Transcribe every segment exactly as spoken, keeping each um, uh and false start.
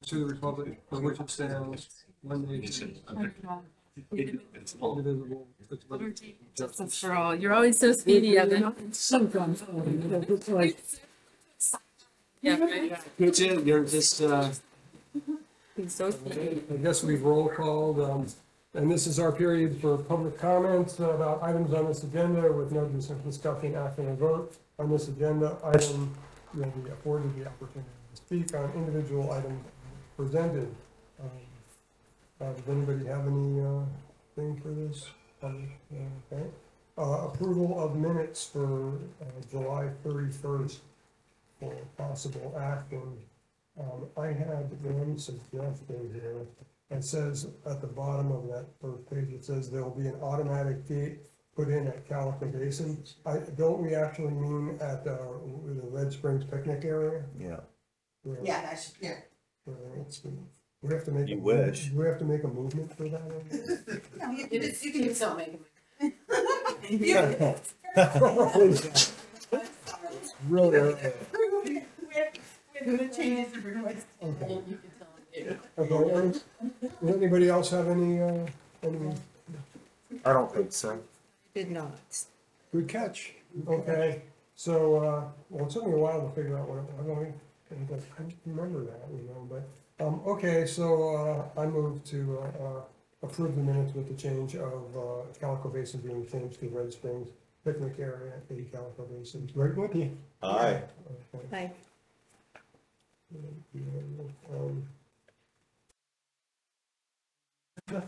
to the republic for which it stands, one nation, indivisible, with liberty and justice. Justice for all. You're always so speedy, Evan. Sometimes, it's like, Yeah, right. that's it, you're just, uh, He's so speedy. I guess we've roll called, um, and this is our period for public comments about items on this agenda with no discussion, action, or vote. On this agenda item, you'll be afforded the opportunity to speak on individual items presented. Um, uh, Does anybody have any, uh, thing for this? Um, uh, Okay. Uh, approval of minutes for, uh, July thirty-first for possible action. Um, I had one suggestion here. It says at the bottom of that first page, it says there will be an automatic gate put in at Calico Basin. I, don't we actually mean at, uh, the Red Springs picnic area? Yeah. Where- Yeah, that's, yeah. where it's- We have to make. You a- wish. Do we have to make a movement for that? No, you can, you can still make them. Really? early. We're gonna change the request. Okay. You can tell him. Okay, any- Does anybody else have any, uh, any? I don't think so. Did not. Good catch. Okay, so, uh, well, it took me a while to figure out what it was. I don't I don't remember that, you know, but, um, okay, so, uh, I move to, uh, uh, approve the minutes with the change of, uh, Calico Basin being changed to Red Springs picnic area at the Calico Basin. Right with you. Aye. Okay. Hi. Um, um,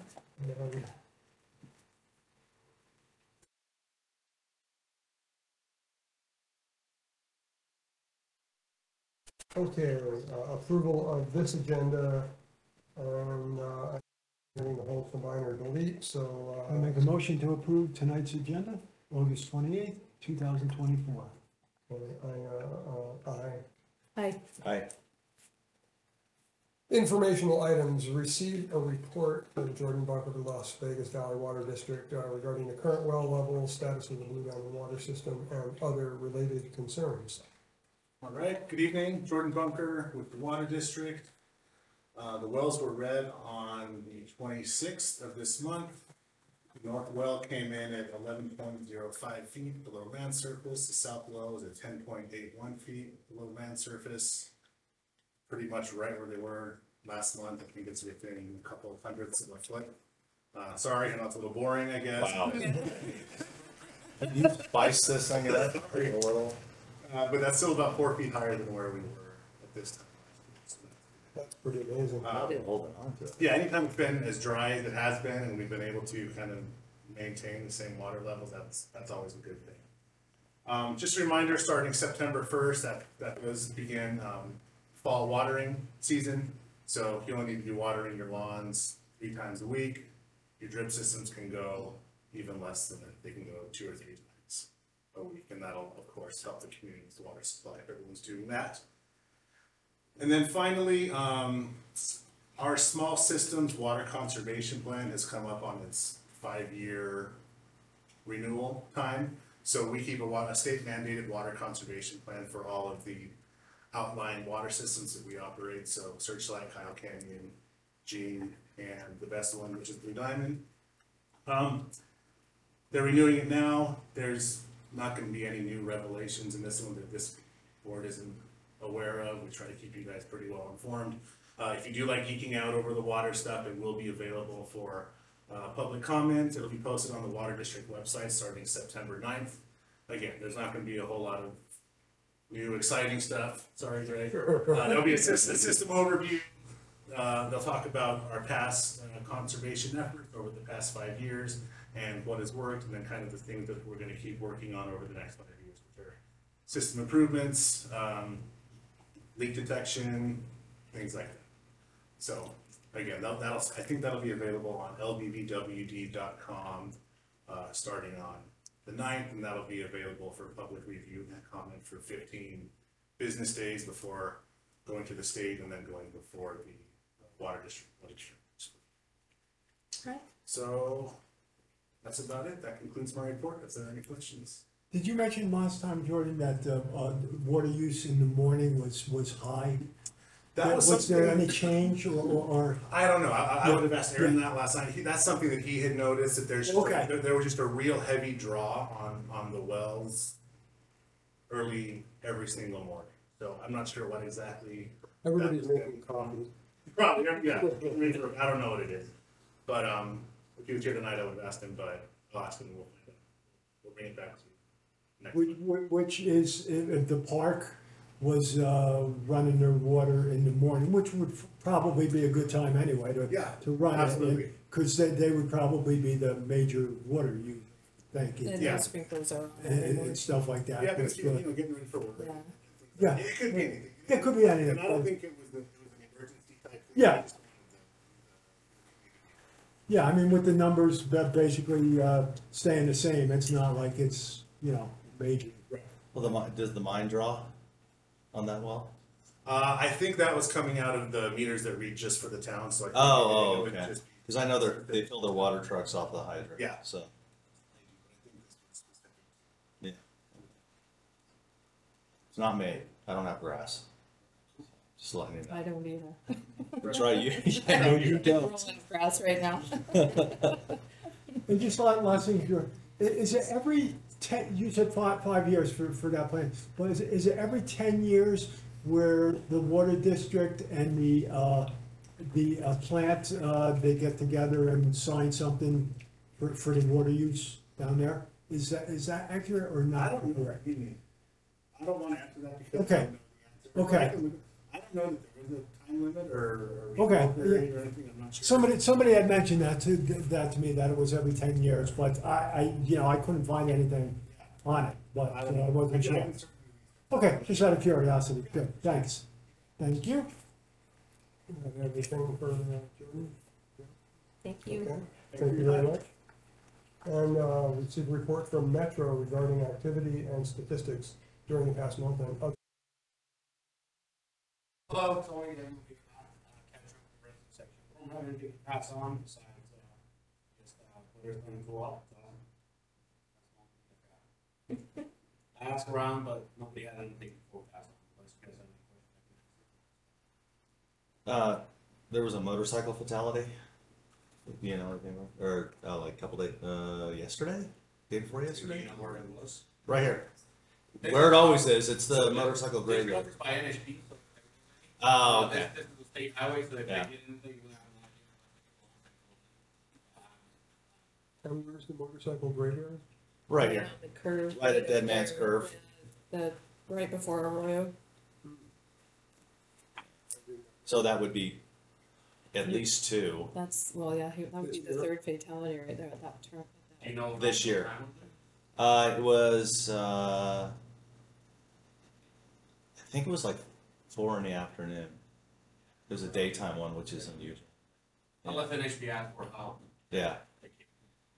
Okay, uh, approval of this agenda, and, uh, I'm the whole combine or delete, so, uh. I make a motion to approve tonight's agenda, August twenty-eighth, two thousand twenty-four. I, uh, uh, aye. Hi. Aye. Informational items, receive a report from Jordan Bunker, the Las Vegas Valley Water District, uh, regarding the current well level, status of the Blue Diamond Water System, and other related concerns. All right, good evening, Jordan Bunker with the Water District. Uh, the wells were read on the twenty-sixth of this month. The north well came in at eleven point zero five feet below land surface. The south well was at ten point eight one feet below land surface. Pretty much right where they were last month. I think it's within a couple of hundredths of a foot. Uh, sorry, I know it's a little boring, I guess. Wow. You spice this thing up a little. Uh, but that's still about four feet higher than where we were at this time. That's pretty amazing. Uh, Holding on to it. Yeah, anytime it's been as dry as it has been and we've been able to kind of maintain the same water levels, that's, that's always a good thing. Um, just a reminder, starting September first, that, that does begin, um, fall watering season. So you only need to be watering your lawns three times a week. Your drip systems can go even less than that. They can go two or three times a week, and that'll, of course, help the community's water supply if everyone's doing that. And then finally, um, our small systems water conservation plan has come up on its five-year renewal time. So we keep a, wa- a state mandated water conservation plan for all of the outlying water systems that we operate. So Searchlight, Kyle Canyon, Gene, and the best one, which is Blue Diamond. Um, they're renewing it now. There's not going to be any new revelations in this one that this board isn't aware of. We try to keep you guys pretty well informed. Uh, if you do like geeking out over the water stuff, it will be available for uh, public comment. It'll be posted on the Water District website starting September ninth. Again, there's not going to be a whole lot of new exciting stuff. Sorry, Greg. Uh, there'll be a system, a system overview. Uh, they'll talk about our past uh, conservation efforts over the past five years and what has worked, and then kind of the things that we're going to keep working on over the next five years, which are system improvements, um, leak detection, things like that. So again, that'll, that'll I think that'll be available on L B V W D dot com uh, starting on the ninth, and that'll be available for public review and comment for fifteen business days before going to the state and then going before the Water District. Right. So that's about it. That concludes my report. If there are any questions. Did you mention last time, Jordan, that uh, uh, water use in the morning was, was high? That was Was there something- any change or, or, or- I don't know. I, I would have asked Aaron that last night. He, that's something that he had noticed, that there's just Okay. a, there, there was just a real heavy draw on, on the wells early every single morning. So I'm not sure what exactly. Everybody's that- making coffee. Probably, yeah. I don't know what it is. But, um, if he was here tonight, I would have asked him, but I'll ask him and we'll find out. We'll bring it back to you next which, month. which is, if if the park was, uh, running their water in the morning, which would probably be a good time anyway to, Yeah, to run it. absolutely. Cause they, they would probably be the major water use, thank you, And Yeah. the sprinklers are on. and, and- and stuff like that. Yeah, but But, it's, you uh, know, getting ready for work. Yeah. Yeah. It could be anything. It could be anything. And I don't think it was, the- it was an emergency type thing. Yeah. I just wanted Yeah, I mean, with the numbers ba- basically, uh, staying the same, it's not like it's, you know, major. the- Right. Well, the, mi- does the mine draw on that well? Uh, I think that was coming out of the meters that read just for the town, so I think. Oh, it oh, would okay. just- Cause I know they're, they fill their water trucks off the hydrant. Yeah. So, yeah. It's not me. I don't have grass. Just letting you know. I don't either. That's right, you, I know you We're don't. all out of grass right now. And just like last thing here, i- is it every ten, you said five, five years for, for that plan, but is it, is it every ten years where the water district and the, uh, the, uh, plant, uh, they get together and sign something for, for the water use down there? Is that, is that accurate or I not don't know. correct? I don't wanna answer that because. Okay. I don't know the answer. Okay. I can- I don't know that there is a time limit or. or Okay, recall period or anything, I'm not sure. Somebody, somebody had mentioned that to, that to me, that it was every ten years, but I, I, you know, I couldn't find anything on it, but I uh, don't know. I wasn't I sure. can certainly- Okay, just out of curiosity, good, thanks. Thank you. Have anything for uh, Jordan? Thank you. Okay, thank you very much. And uh, we received a report from Metro regarding activity and statistics during the past month. And uh, Hello, it's only going to be uh, catch up with the resident section. We don't have anything to pass on besides, uh, just, uh, weather's going to go up, so. That's one thing I got. I asked around, but nobody had anything to forecast on, unless you guys have any questions. Uh, there was a motorcycle fatality. You know, anything about- or, uh, like a couple days, uh, yesterday? Day before Do yesterday? you know where it was? Right here. Where it always is, it's the motorcycle It's graveyard. covered by N H D, so. Oh, Uh, okay. This, this is a state highway, so if they Yeah. get anything, we'll have an idea. and where's the motorcycle graveyard? Right here. On the curve. Right at Dead Man's Curve. The, right before Arroyo. So that would be at least two That's, well, yeah, he- that would be the third fatality right there at that turn. Do you know? This year. what time was it? Uh, it was, uh, I think it was like four in the afternoon. It was a daytime one, which is unusual. I'll let N H D ask for help. Yeah. Thank you.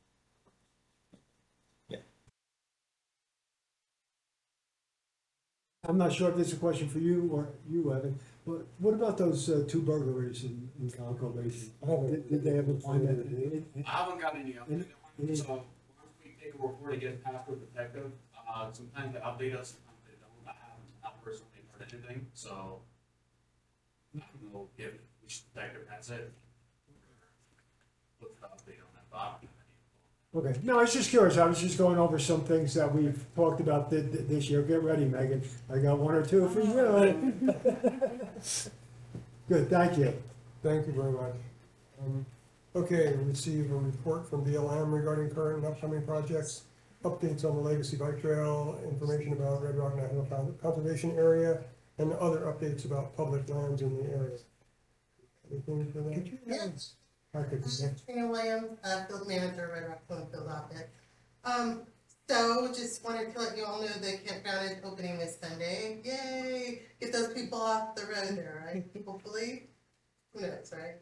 I'm not sure if this is a question for you or you, Evan, but what about those uh, two burglaries in, in Conco Basin? I haven't- Did, did they ever find that? I haven't got any update on Any- it, so once we take a report, it gets passed to the detective, uh, sometimes they update us, sometimes they don't, I haven't, not personally heard anything, so. I don't know if which detective has it. What's the update on that, Bob? Okay, no, I was just curious, I was just going over some things that we've talked about thi- thi- this year, get ready, Megan, I got one or two for you. Good, thank you. Thank you very much. Um, Okay, we received a report from B L M regarding current and upcoming projects, updates on the Legacy Bike Trail, information about Red Rock National Con- Conservation Area, and other updates about public lands in the area. Anything for that? Yes. I could, Trina Williams, uh, field manager, Red Rock Field Office. Um, so just wanted to let you all know the campground is opening this Sunday. Yay! Get those people off the road there, right? Hopefully. Who knows, right?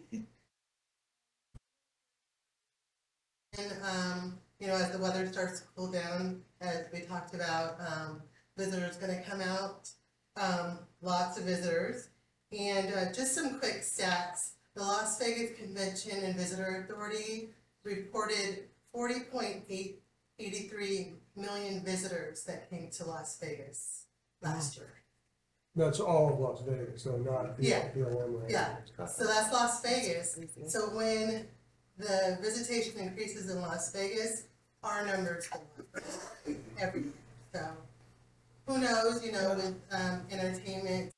And, um, you know, as the weather starts to cool down, as we talked about, um, visitors gonna come out, um, lots of visitors. And, uh, just some quick stats. The Las Vegas Convention and Visitor Authority reported forty point eight eight three million visitors that came to Las Vegas last year. That's all of Las Vegas, so not the Yeah. B L M or anything. Yeah. So that's Las Vegas. So when the visitation increases in Las Vegas, our numbers go up every year. So who knows, you know, with um, entertainment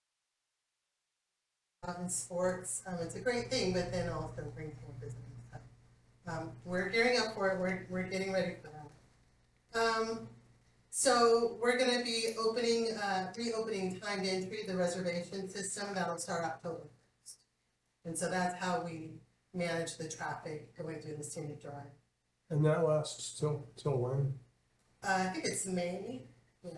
um, and sports, um, it's a great thing, but then also brings more business. Um, we're gearing up for it. We're, we're getting ready for that. Um, so we're going to be opening, uh, reopening timed entry, the reservation system. That'll start October first. And so that's how we manage the traffic going through the scenic drive. And that lasts till, till when? Uh, I think it's May. Yeah.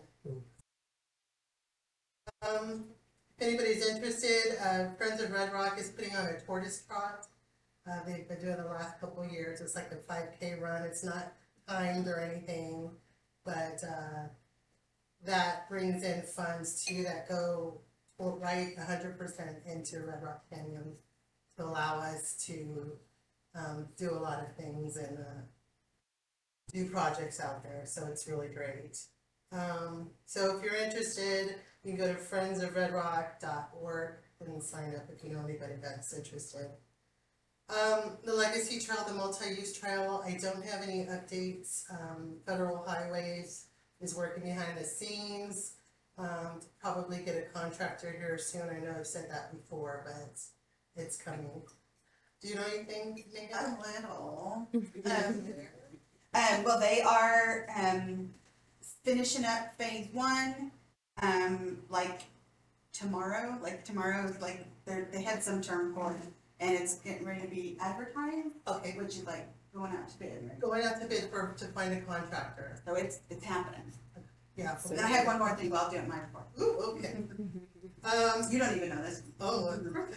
Um, if anybody's interested, uh, Friends of Red Rock is putting on a tortoise trot. Uh, they've been doing it the last couple of years. It's like a five K run. It's not timed or anything, but uh, that brings in funds too that go right one hundred percent into Red Rock Canyon to allow us to um, do a lot of things and uh, do projects out there. So it's really great. Um, so if you're interested, you can go to friends of red rock dot org and sign up if you know anybody that's interested. Um, the Legacy Trail, the multi-use trail, I don't have any updates. Um, Federal Highways is working behind the scenes. Um, to probably get a contractor here soon. I know I've said that before, but it's coming. Do you know anything, Megan? A little. um, um, well, they are um, finishing up phase one, um, like tomorrow. Like tomorrow is like they they had some term for it, and it's getting ready to be advertised. Okay, Which is like going out to bid, right? going out to bid for, to find a contractor. So it's it's happening. Yeah. So then I have one more thing. Well, I'll do it in my report. Ooh, okay. Um, You don't even know this. oh,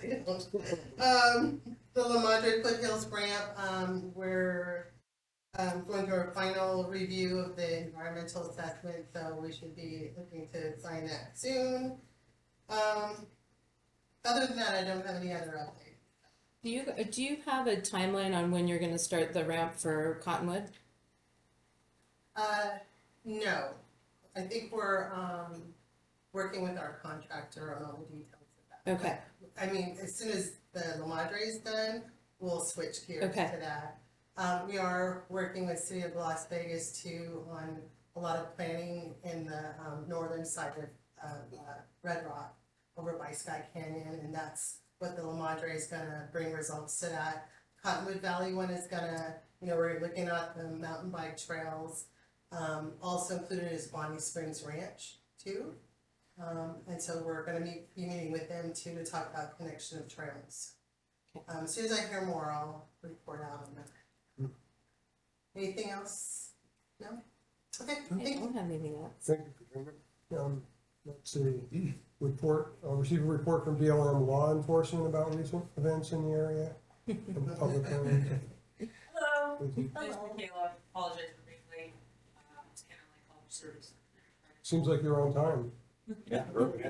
um, the La Madre Foothills ramp, um, we're, um, going through our final review of the environmental assessment, so we should be looking to sign that soon. Um, other than that, I don't have any other updates. Do you, do you have a timeline on when you're gonna start the ramp for Cottonwood? Uh, no, I think we're, um, working with our contractor on all the details of that. Okay. I mean, as soon as the La Madre is done, we'll switch gears Okay. to that. Um, we are working with City of Las Vegas too on a lot of planning in the, um, northern side of, of, uh, Red Rock over by Sky Canyon, and that's what the La Madre is gonna bring results to that. Cottonwood Valley one is gonna, you know, we're looking at the mountain bike trails. Um, also included is Bonnie Springs Ranch too. Um, and so we're gonna meet, be meeting with them too to talk about connection of trails. Um, as soon as I hear more, I'll report out on that. Anything else? No? Okay, I thank you. don't have anything else. Thank you, Katrina. Um, let's see, report, I'll receive a report from B L M law enforcement about recent events in the area. From public hearings. Hello, Mhm. my name's Michaela. Apologize for being late. Uh, it's kind of like home service. Seems like you're on time. Yeah.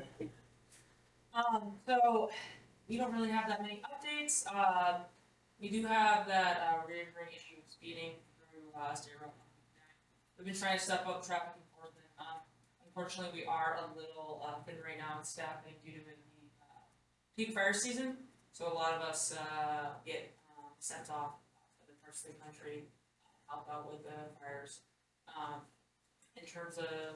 Um, so we don't really have that many updates. Uh, we do have that uh, reoccurring issue of speeding through uh, State Road. We've been trying to step up traffic enforcement. Um, unfortunately, we are a little uh, thin right now in staffing due to the uh, peak fire season. So a lot of us uh, get um, sent off to the parts of the country, uh, help out with the fires. Um, in terms of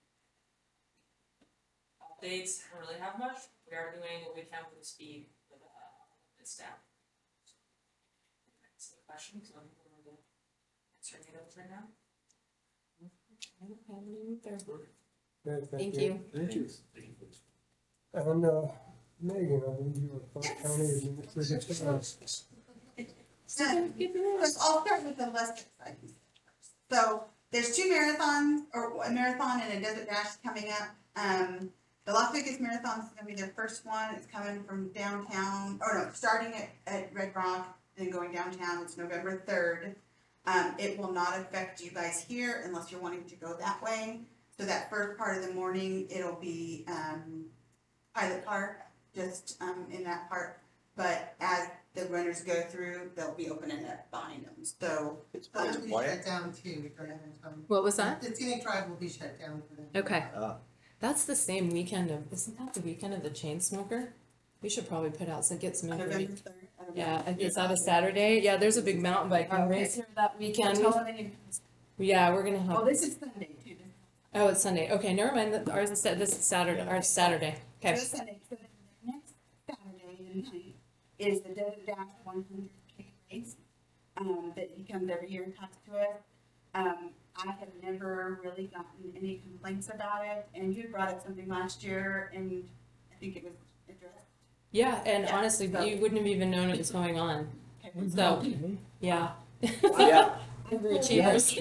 updates, I don't really have much. We are doing what we can with the speed with uh, the staff. So, that's the question. So I'm going to answer any of those right now. I don't have any either. Okay, Thank you. Thank you. And, uh, Megan, I believe you are Clark County Administrative Services. Um, First, I'll start with the less exciting stuff first. So there's two marathons, or a marathon and a desert dash coming up. Um, the Las Vegas Marathon is gonna be their first one. It's coming from downtown, or no, starting at, at Red Rock and then going downtown. It's November third. Um, it will not affect you guys here unless you're wanting to go that way. So that first part of the morning, it'll be, um, pilot car, just, um, in that part. But as the runners go through, they'll be opening up behind them. So, It's It'll pretty be quiet. shut down too. for that time. What was that? The scenic drive will be shut down for them. Okay. Ah, That's the same weekend of, isn't that the weekend of the chain smoker? We should probably put out some, get some November information. third. I don't know. Yeah, and it's on a Saturday. Yeah, there's a big mountain biking Okay. race here that weekend. Tell them you- Yeah, we're gonna Oh, have, this is Sunday too. oh, it's Sunday. Okay, never mind. That- Ours is, Sa- this is Saturday, ours is Saturday. Okay. This Sunday, so then the next Saturday and night is the Desert Dash one hundred K race, um, that he comes every year and talks to us. Um, I have never really gotten any complaints about it, and you brought up something last year, and I think it was addressed. Yeah, and Yeah, honestly, so- you wouldn't have even known it was going on. Okay. So, yeah. Yeah. Cheers.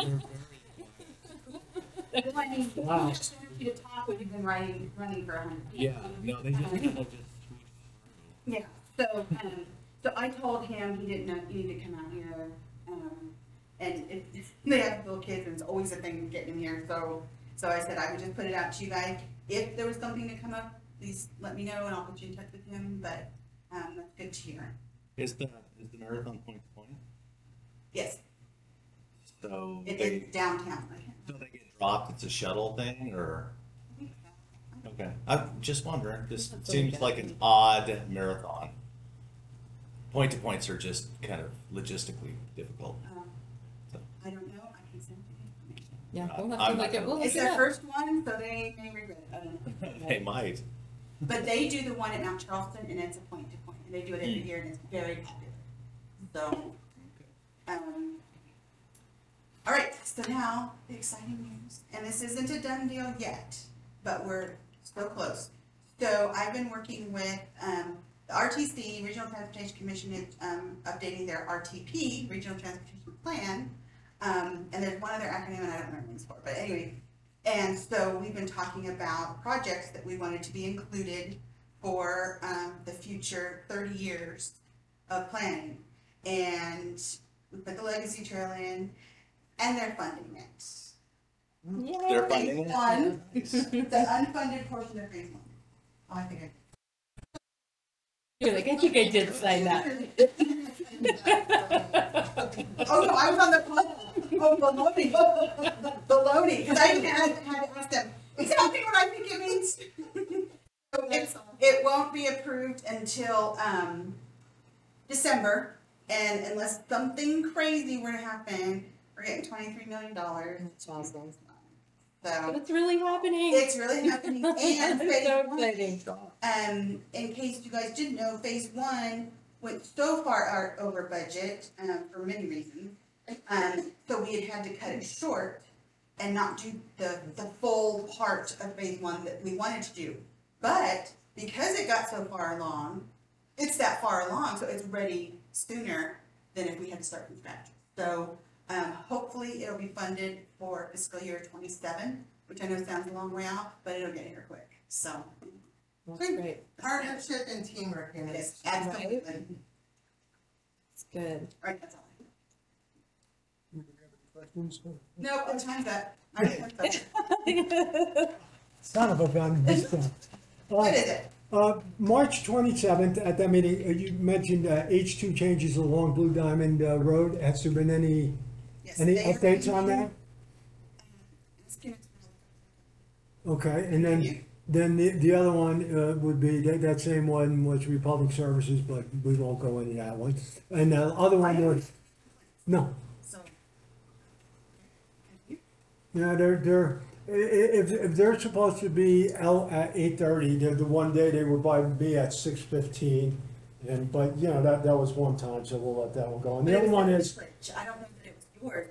Well, I mean, Wow. you just want you to talk when you've been running, running for a hundred. Yeah, no, they just kind of just. Yeah, so, um, so I told him he didn't know, you need to come out here, um, and if, if they have little kids, and it's always a thing getting in here, so, so I said I would just put it out to you guys. If there was something to come up, please let me know and I'll put you in touch with him, but, um, that's good to hear. Is the, is the marathon point to point? Yes, So it they, is downtown. so they get dropped, it's a shuttle thing, or? Okay, I'm just wondering, this That's seems okay. like an odd marathon. Point to points are just kind of logistically difficult. Um, I don't know, I can send you information. Yeah, we'll have I'm to not look at, gonna- we'll look It's it their up. first one, so they may regret it, I don't know. They might. But they do the one at Mount Charleston, and it's a point to point, and they do it every year, and it's very popular. So, um, all right, so now, the exciting news, and this isn't a done deal yet, but we're so close. So I've been working with, um, the R T C, Regional Transportation Commission, is, um, updating their R T P, Regional Transportation Plan. Um, and there's one other acronym, and I don't remember what it's for, but anyway, and so we've been talking about projects that we wanted to be included for um, the future thirty years of planning. And we put the legacy trail in, and they're funding it. They're funding Phase it? one, the unfunded portion of phase one. Oh, I think I. You're like, I think I did sign that. Oh, no, I was on the phone. Oh, baloney. Baloney, because I even had, had to ask them, exactly what I think it means. So It's, it won't be approved until, um, December, and unless something crazy were to happen, we're getting twenty-three million dollars. That's awesome. So, It's really happening. it's really happening, and It's phase so one, exciting. um, in case you guys didn't know, phase one went so far out over budget, um, for many reasons. Um, so we had had to cut it short and not do the, the full part of phase one that we wanted to do. But because it got so far along, it's that far along, so it's ready sooner than if we had to start from scratch. So, um, hopefully it'll be funded for fiscal year twenty-seven, which I know sounds a long way off, but it'll get here quick, so. That's great. Partnership and teamwork in It is, this. absolutely. It's good. Alright, that's all I have. Questions? Nope, the time's up. I don't think so. Son of a gun. this, uh, What is it? Uh, March twenty-seventh, at that meeting, uh, you mentioned uh, H two changes along Blue Diamond uh, Road. Has there been any, Yes, any they are updates on making- that? Let's give it to Okay, and then, then the, the other one uh, would be, that, that same one was Republic Services, but we won't go into that one. And the other one was, no, So. no, they're, they're, i- i- if, if they're supposed to be out at eight thirty, they're the one day they were by me at six fifteen. And, but, you know, that, that was one time, so we'll let that one go. And the other one is, I don't know that it was yours.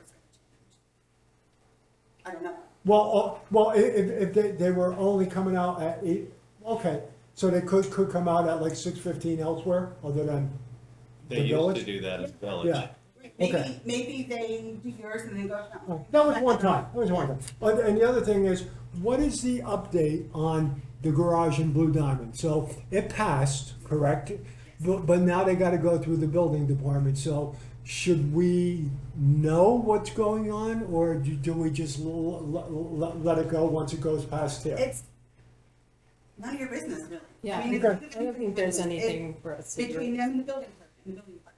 I don't know. well, uh, well, i- if, if they, they were only coming out at eight, okay. So they could, could come out at like six fifteen elsewhere, other than, They The used village? to do that in the village. yeah. Maybe, Okay. maybe they do yours and then go. Oh, that was one time, that was one time. Uh, And the other thing is, what is the update on the garage in Blue Diamond? So it passed, correct? But, but now they gotta go through the building department, so should we know what's going on? Or do, do we just l- l- l- let it go once it goes past here? It's none of your business, really. Yeah, I mean, Okay. it's- I don't think there's anything for us to Between do. them and the building department, and the building department.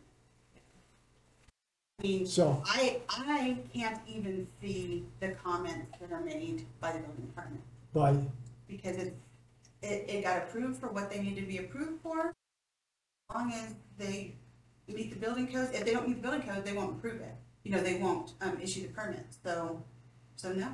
I mean, So, I, I can't even see the comments that are made by the building department. by, because it, it, it got approved for what they needed to be approved for. As long as they meet the building codes, if they don't meet the building code, they won't approve it. You know, they won't, um, issue the permit, so, so no.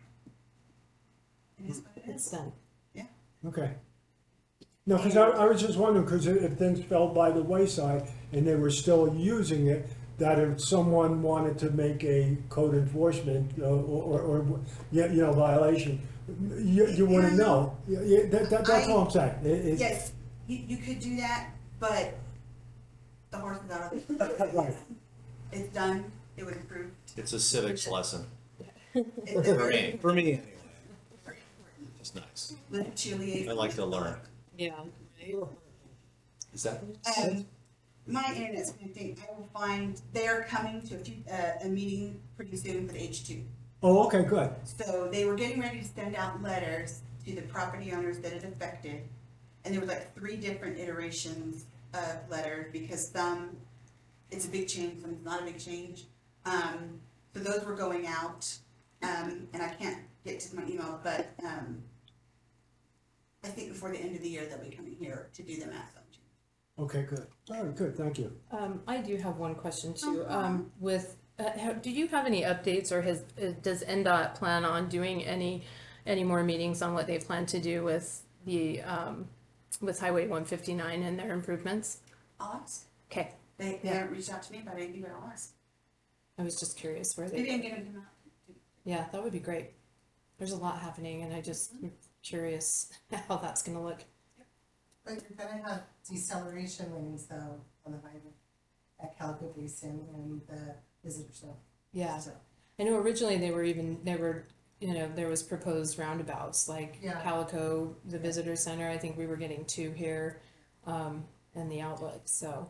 It is what it It's is. done. Okay. No, because I, I was just wondering, because if things fell by the wayside and they were still using it, that if someone wanted to make a code enforcement uh, or, or, or, yeah, you know, violation, you, you wouldn't know. Yeah, yeah, that, that, that's all I'm saying. It- it's- Yes, you, you could do that, but the horse is out of the. Right. It's done, it was approved. It's a civics lesson. It's For very me, for me anyway. It's nice. with Chile. I like to learn. Yeah. Is that? Um, my internet's connecting, I will find, they're coming to a few, uh, a meeting pretty soon for the H two. Oh, okay, good. So they were getting ready to send out letters to the property owners that it affected. And there were like three different iterations of letters because some, it's a big change, some it's not a big change. Um, so those were going out, um, and I can't get to my email, but, um, I think before the end of the year they'll be coming here to do the math zone change. Okay, good. All right, good, thank you. Um, I do have one question too. Um, with, uh, how, do you have any updates or has, uh, does N DOT plan on doing any, any more meetings on what they plan to do with the, um, with Highway one fifty-nine and their improvements? I'll ask. Okay, They, they Yeah. haven't reached out to me about anything, but I'll ask. I was just curious where Maybe I they, can get them to come out. yeah, that would be great. There's a lot happening and I just, am curious how that's gonna look. But you're gonna have deceleration lanes though on the highway at Calico Basin and the visitor center. Yeah, So, I know originally they were even, they were, you know, there was proposed roundabouts, like Yeah. Calico, the visitor center, I think we were getting two here, um, and the outlet, so.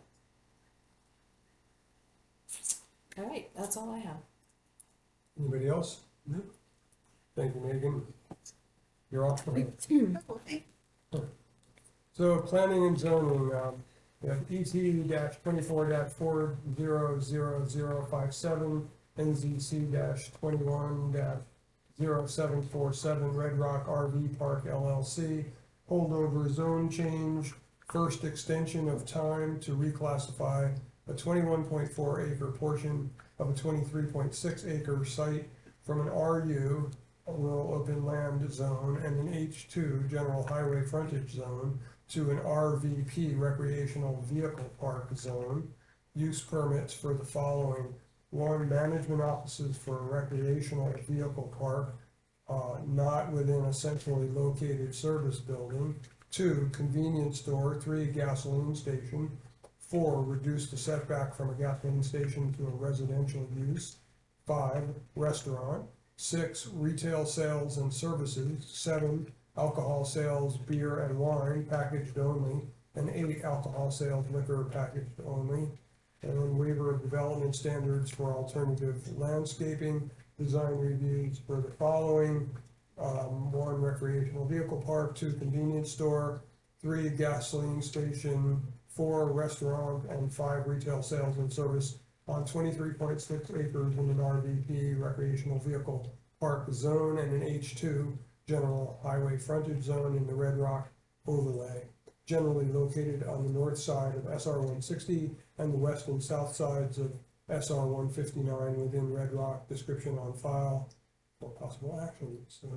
All right, that's all I have. Anybody else? No. Thank you, Megan. You're off. Cool, thanks. So planning and zoning, um, we have E T twenty-four four zero zero zero five seven, N Z C twenty-one zero seven four seven, Red Rock R V Park L L C, holdover zone change, first extension of time to reclassify a twenty-one point four acre portion of a twenty-three point six acre site from an R U, a rural open land zone, and an H two, general highway frontage zone, to an R V P, recreational vehicle park zone. Use permits for the following: one, management offices for a recreational vehicle park, uh, not within a centrally located service building. Two, convenience store. Three, gasoline station. Four, reduce the setback from a gasoline station to a residential use. Five, restaurant. Six, retail sales and services. Seven, alcohol sales, beer and wine, packaged only. And eight, alcohol sales, liquor, packaged only. And then waiver of development standards for alternative landscaping, design reviews for the following: um, one, recreational vehicle park. Two, convenience store. Three, gasoline station. Four, restaurant. And five, retail sales and service on twenty-three point six acres in an R V P, recreational vehicle park zone, and an H two, general highway frontage zone in the Red Rock overlay, generally located on the north side of S R one sixty and the west and south sides of S R one fifty-nine within Red Rock. Description on file for possible action. So,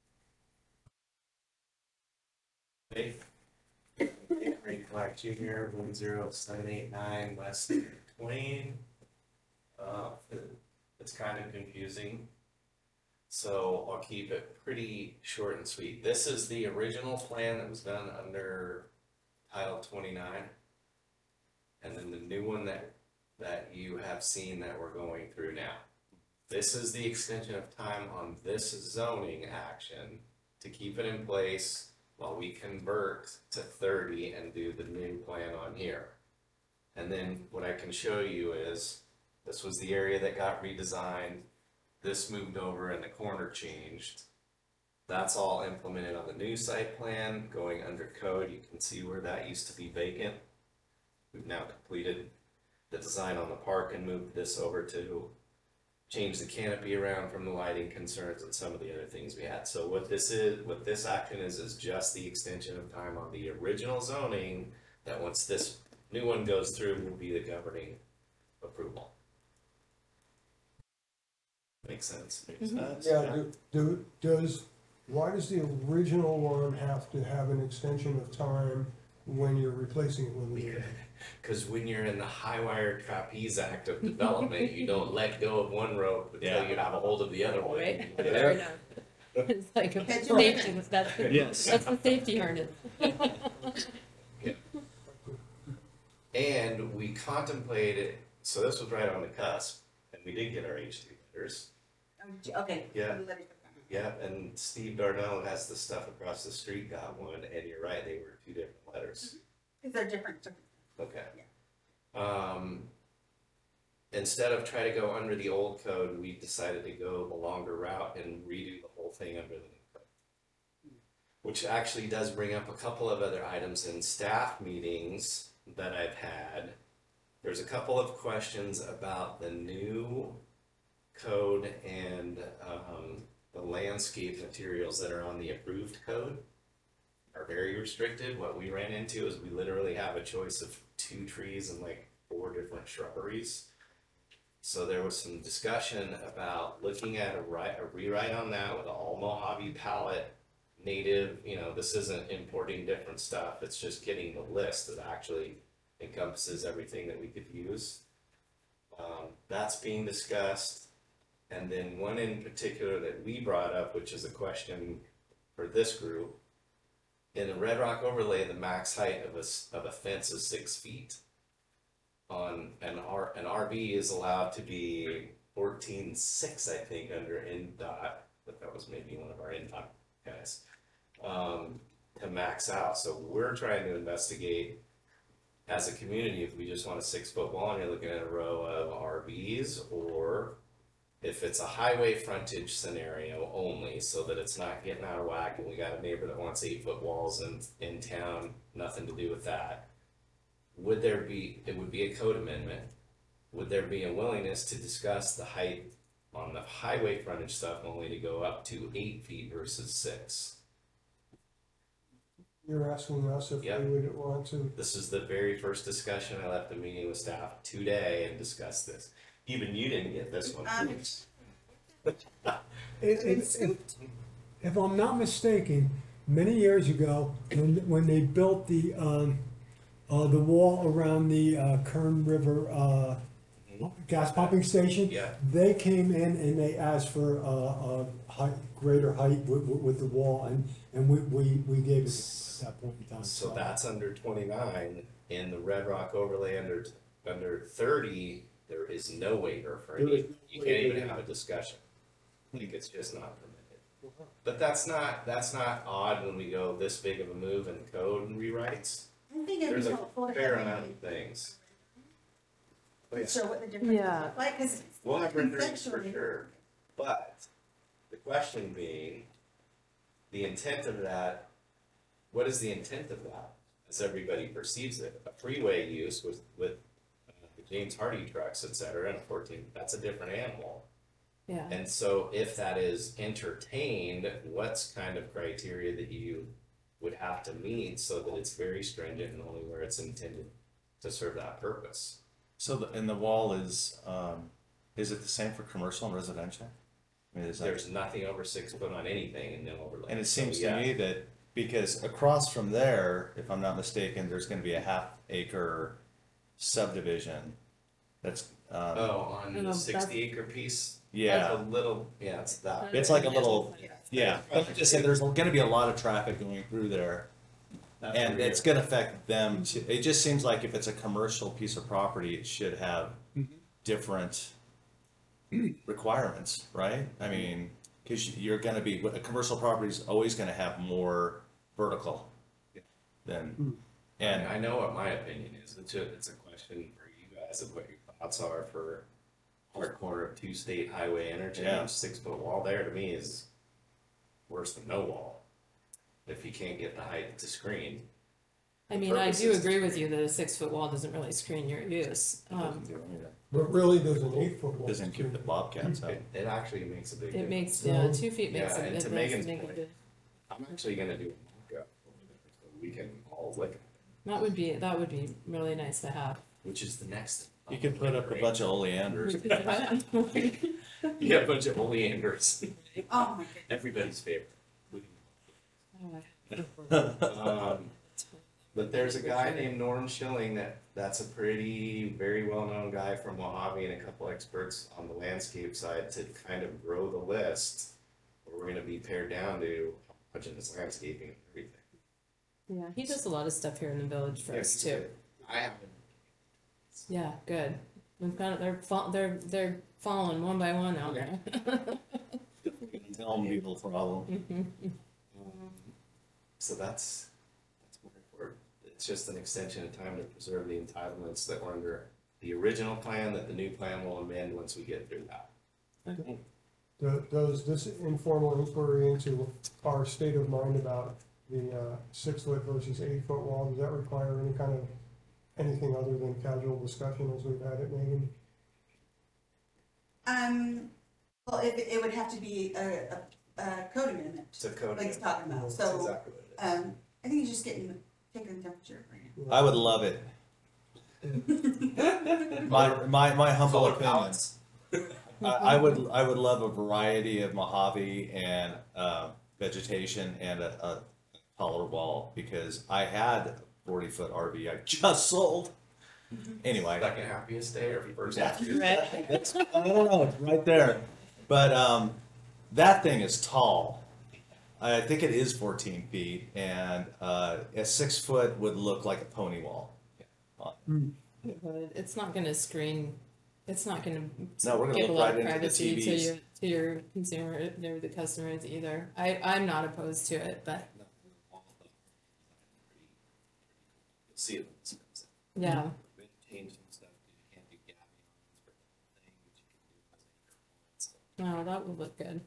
Hey, Ray Clark Junior, one zero seven eight nine West Twain. Uh, it's kind of confusing, so I'll keep it pretty short and sweet. This is the original plan that was done under Title twenty-nine. And then the new one that, that you have seen that we're going through now. This is the extension of time on this zoning action to keep it in place while we convert to thirty and do the new plan on here. And then what I can show you is, this was the area that got redesigned, this moved over and the corner changed. That's all implemented on the new site plan. Going under code, you can see where that used to be vacant. We've now completed the design on the park and moved this over to change the canopy around from the lighting concerns and some of the other things we had. So what this is, what this action is, is just the extension of time on the original zoning, that once this new one goes through, will be the governing approval. Makes sense? Makes sense. Yeah, do, do, does, why does the original one have to have an extension of time when you're replacing it with a new? Because when you're in the high wire trapeze act of development, you don't let go of one rope until Yeah. you have a hold of the other one. Right? Yeah. Fair enough. It's like a Okay, safety, that's the, Yes. that's the safety harness. And we contemplated, so this was right on the cusp, and we did get our H three letters. Okay. Yeah. Let it go. Yeah, and Steve Darnell has the stuff across the street got one, and you're right, they were two different letters. Cause they're different. Okay. Um, instead of try to go under the old code, we decided to go the longer route and redo the whole thing under the new code. Which actually does bring up a couple of other items in staff meetings that I've had. There's a couple of questions about the new code and, um, the landscape materials that are on the approved code are very restricted. What we ran into is we literally have a choice of two trees and like four different shrubberies. So there was some discussion about looking at a ri- a rewrite on that with all Mojave palette, native, you know, this isn't importing different stuff, it's just getting the list that actually encompasses everything that we could use. Um, that's being discussed. And then one in particular that we brought up, which is a question for this group. In the Red Rock overlay, the max height of a, s- of a fence is six feet. On an R, an R V is allowed to be fourteen six, I think, under N dot, but that was maybe one of our N dot guys. Um, to max out, so we're trying to investigate as a community, if we just want a six foot wall and you're looking at a row of R Vs, or if it's a highway frontage scenario only, so that it's not getting out of whack and we got a neighbor that wants eight foot walls in, in town, nothing to do with that. Would there be, it would be a code amendment, would there be a willingness to discuss the height on the highway frontage stuff only to go up to eight feet versus six? You're asking us if we Yeah. would want to, This is the very first discussion. I left a meeting with staff today and discussed this. Even you didn't get this one. Um, It- it- If if I'm not mistaken, many years ago, when, when they built the, um, uh, the wall around the, uh, Kern River, uh, gas pumping station, Yeah. they came in and they asked for, uh, a height, greater height with, with with the wall, and, and we, we, we gave it at that point in time. So that's under twenty-nine. In the Red Rock overlay under, under thirty, there is no waiver for There any, is no you can't even waiver. have a discussion. I think it's just not permitted. But that's not, that's not odd when we go this big of a move in code and rewrites. I think it'd There's be a helpful to fair have amount a- of things. Oh, yeah. to show what the difference Yeah. look like, cause. We'll have renderings for conceptually- sure, but the question being, the intent of that, what is the intent of that, as everybody perceives it? A freeway use with, with uh, the James Hardy trucks, et cetera, and a fourteen, that's a different animal. Yeah. And so if that is entertained, what's kind of criteria that you would have to meet so that it's very stringent and only where it's intended to serve that purpose? So the, and the wall is, um, is it the same for commercial and residential? I mean, is that, There's nothing over six foot on anything in the overlay. and it So, seems to yeah. me that, because across from there, if I'm not mistaken, there's gonna be a half acre subdivision that's, um, Oh, on No, the that's- sixty acre piece? yeah, A little, yeah, it's that. it's like a little, yeah, but I'm just saying, there's gonna be a lot of traffic going through there. And it's gonna affect them, too. It just seems like if it's a commercial piece of property, it should have different requirements, right? I mean, cause you're gonna be, a commercial property is always gonna have more vertical than, And and, I know what my opinion is, it's a, it's a question for you guys of what your thoughts are for hard corner of two state highway Yeah. interchange, six foot wall there to me is worse than no wall. If you can't get the height to screen. I mean, I do agree with you that a six-foot wall doesn't really screen your use. Um, But really, there's an eight foot wall. Doesn't keep the bobcats out. It, it actually makes a big it difference. makes, yeah, two feet makes Yeah, a, and it to does Megan's make a point, bit. I'm actually gonna do a mock-up over there, so we can all look, at it, That would be, that would be really nice to have. which is the next. You could put up a bunch of oleanders. Yeah, a bunch of oleanders, Oh, my goodness. everybody's favorite. Um, But there's a guy named Norm Schilling that, that's a pretty, very well-known guy from Mojave and a couple experts on the landscape side to kind of grow the list. Where we're gonna be pared down to how much in this landscaping and everything. Yeah, he does a lot of stuff here in the village for us too. I haven't. Yeah, good. We've got, they're, fo- they're, they're falling one by one out there. Tell them people problem. Um, So that's, that's what we're, it's just an extension of time to preserve the entitlements that were under the original plan that the new plan will amend once we get through that. Do- Does this informal inquiry into our state of mind about the uh, six foot versus eight foot wall, does that require any kind of, anything other than casual discussion as we've had it, Megan? Um, well, it, it would have to be a, a, a code amendment, It's a code. like he's talking about, That's so, exactly what it is. um, I think he's just getting, taking the temperature right now. I would love it. My, my, my humble Color opinion. palettes. I, I would, I would love a variety of Mojave and, uh, vegetation and a, a taller wall, because I had a forty foot R V I just sold. Anyway. Second happiest day or first Yeah. happiest? Right. That's, I don't know, it's right there. But, um, that thing is tall. I think it is fourteen feet, and, uh, a six foot would look like a pony wall. It would. It's not gonna screen, it's not gonna No, we're gonna give a look lot right of into the privacy to T Vs. your, to your consumer, or the customers either. I, I'm not opposed to it, but, You'll see it when this comes in. yeah. We can change some stuff, you can't do gabions for the whole thing, but you can do as a stuff. No, that would look good.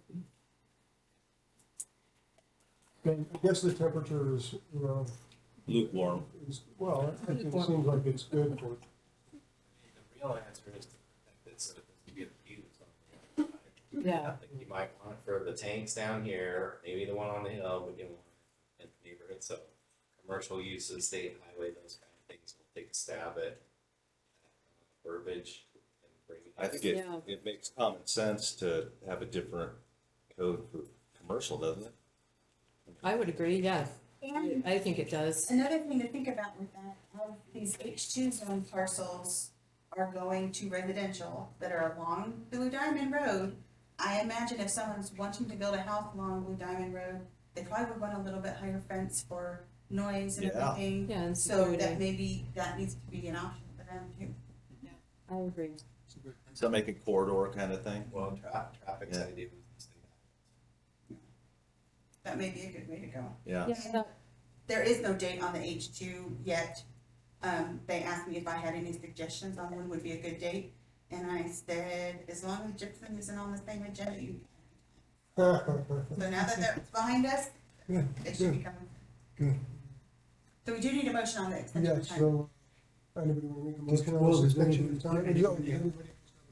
And I guess the temperature is, you know, Lukewarm. is, well, I think it seems like it's good for, The real answer is to protect it so it doesn't get abused on the other Yeah. side. Like you might want it for the tanks down here, maybe the one on the hill, but you want it in the neighborhood, so commercial uses, state highway, those kind of things, will take a stab at uh, verbiage and bring it. I think it, Yeah. it makes common sense to have a different code for commercial, doesn't it? I would agree, yeah. And I think it does. another thing to think about with that, of these H two zone parcels are going to residential that are along Blue Diamond Road. I imagine if someone's wanting to build a house along Blue Diamond Road, they probably would want a little bit higher fence for noise and Yeah. everything. Yeah, and So that security. maybe, that needs to be an option for them too. I agree. So make a corridor kind of thing? Well, tra- traffic's Yeah. idea was the state highway. That may be a good way to go. Yeah. Yeah, that- There is no date on the H two yet. Um, they asked me if I had any suggestions on when would be a good date, and I said, as long as Gypsum isn't on the same agenda, you. So now that that's behind us, Good, it should be good, coming. good. So we do need a motion on the extension of yes, time. so, anybody want to make a Just motion on close this it, then extension you- of time? and You you- don't- everybody-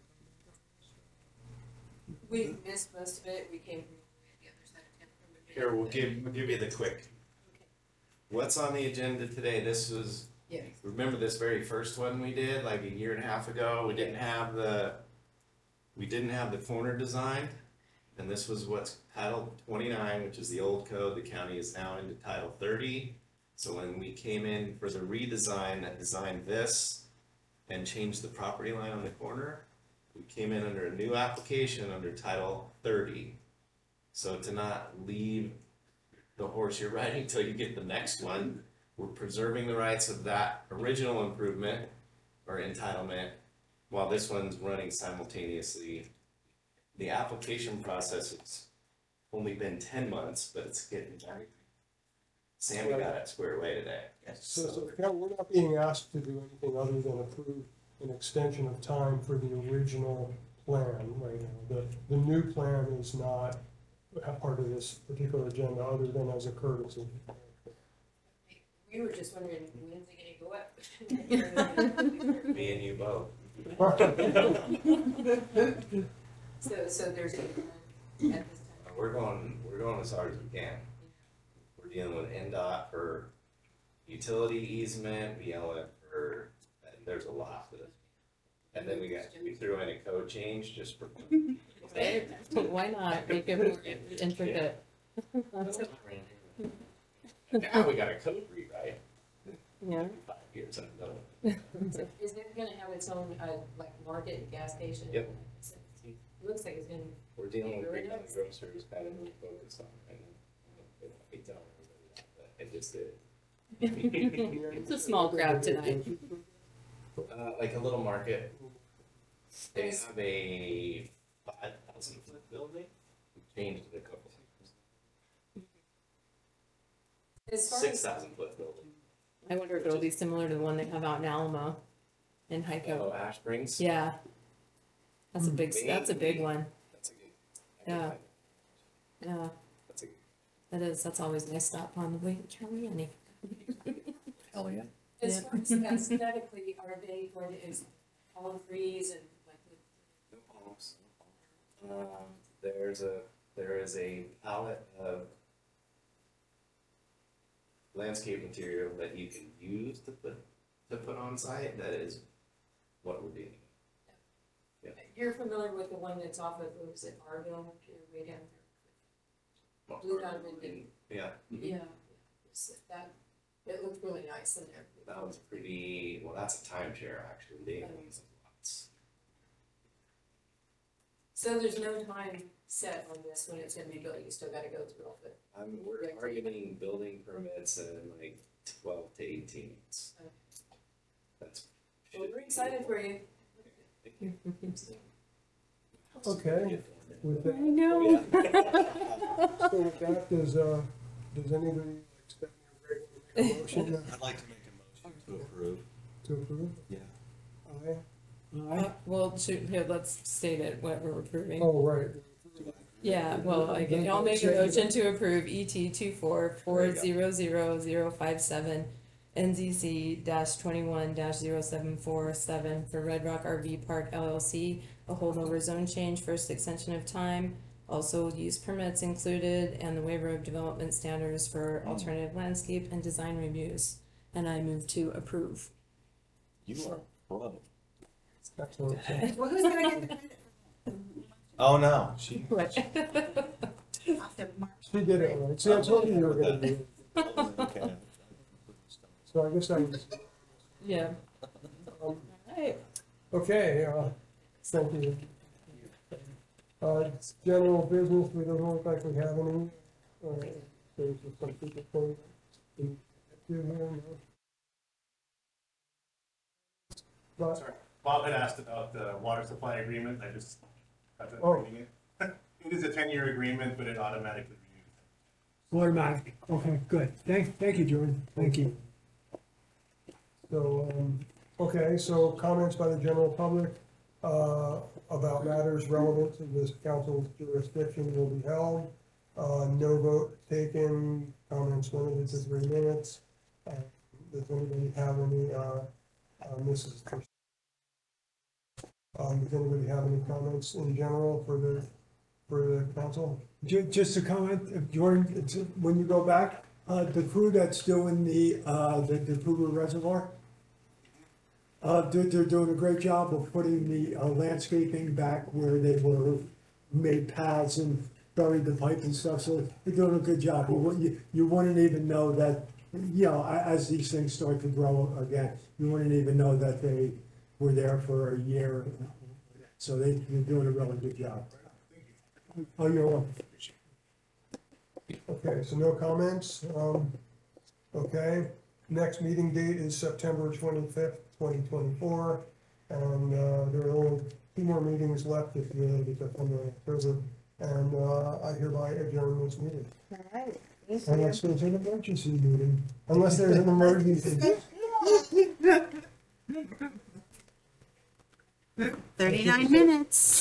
We missed most of it, we came from the other side of town. Here, we'll give, we'll give you the quick. What's on the agenda today? This was, Yeah. remember this very first one we did, like a year and a half ago? We didn't have the, we didn't have the corner designed. And this was what's Title twenty-nine, which is the old code. The county is now into Title thirty. So when we came in for the redesign that designed this and changed the property line on the corner, we came in under a new application under Title thirty. So to not leave the horse you're riding till you get the next one, we're preserving the rights of that original improvement or entitlement while this one's running simultaneously. The application process has only been ten months, but it's getting very. Sammy got it squared away today. So, so yeah, we're not being asked to do anything other than approve an extension of time for the original plan right now. The, the new plan is not a part of this particular agenda other than as a courtesy. We were just wondering, when's it gonna go up? Me and you both. So, so there's, a- at this time, We're going, we're going as hard as we can. We're dealing with N DOT for utility easement, B L M for, there's a lot to this. And then we got, we threw in a code change just for. Okay, why not make it more intricate? Now we got a code rewrite. Yeah. Five years I've done it. is it gonna have its own, uh, like, market and gas station? Yep. It looks like it's gonna, We're dealing with Really big nice. grocers, kind of really focused on right now. We tell everybody that, but it just did. It's a small crowd tonight. Uh, like a little market. They have a five thousand foot building. We changed it a couple times. as far Six as, thousand foot building. I wonder if it'll be similar to the one they have out in Alamo, in Hyco. Oh, Ash Springs? Yeah. That's a big, that's a big one. That's a good. Yeah. Yeah, That's a good. that is, that's always a nice stop on the way to Charlie Annie. Hell yeah. as Yeah. far as aesthetically, are they going to, is palm trees and like, the- No palms. Um, there's a, there is a palette of landscape material that you can use to put, to put on site, that is what we're doing. you're familiar with the one that's off of, what was it, Arville, you're way down there? Blue Diamond. Yeah, Yeah, it's that, it looked really nice in there. that was pretty, well, that's a timeshare actually, they own some lots. So there's no time set on this when it's gonna be built, you still gotta go through all the. I'm, we're targeting building permits in like twelve to eighteen months. Okay. That's. Well, we're excited for you. Okay. With I that, know. so with that, does, uh, does anybody expect me to make a motion I'd like to make a motion to approve. to approve? Yeah. Aye. Uh, Well, shoot, here, let's state it, what we're approving. Oh, right. Yeah, well, I can, I'll make a motion to approve E T two four four zero zero zero five seven N Z C dash twenty-one dash zero seven four seven for Red Rock R V Park L L C, a holdover zone change, first extension of time, also use permits included, and the waiver of development standards for alternative landscape and design reviews. And I move to approve. You are pro. Excellent. Well, who's gonna get the credit Oh, no, she. for off the mark? She did it right. See, I told you you were gonna do it. Okay. So I guess that was, Yeah. um, Right. okay, uh, thank you. Uh, general business, we don't look like we have any. Uh, there's just some people going to do here, no? But, Sorry, Bob had asked about the water supply agreement, I just got to Oh. reading it. It is a ten-year agreement, but it automatically renews. Automatic, okay, good, thank, thank you, Jordan, thank you. so, um, okay, so comments by the general public, uh, about matters relevant to this council's jurisdiction will be held. Uh, no vote taken, comments limited to three minutes. Uh, Does anybody have any, uh, uh, Missus Chris- Um, does anybody have any comments in general for the, for the council? Ju- just a comment, uh, Jordan, it's, uh, when you go back, uh, the crew that's doing the, uh, the, the Cougar Reservoir, uh, they're, they're doing a great job of putting the uh, landscaping back where they were made paths and buried the pipe and stuff, so they're doing a good job. You, wouldn't- you, you wouldn't even know that, you know, a- as these things start to grow again, you wouldn't even know that they were there for a year. So they, they're doing a really good job. Oh, you're welcome. Okay, so no comments, um, okay, next meeting date is September twenty-fifth, twenty twenty-four, and, uh, there are only two more meetings left if you, if I'm the and, uh, I hereby adjourn this meeting. Alright. Unless there's an emergency meeting, unless there's an emergency. Thirty-nine minutes.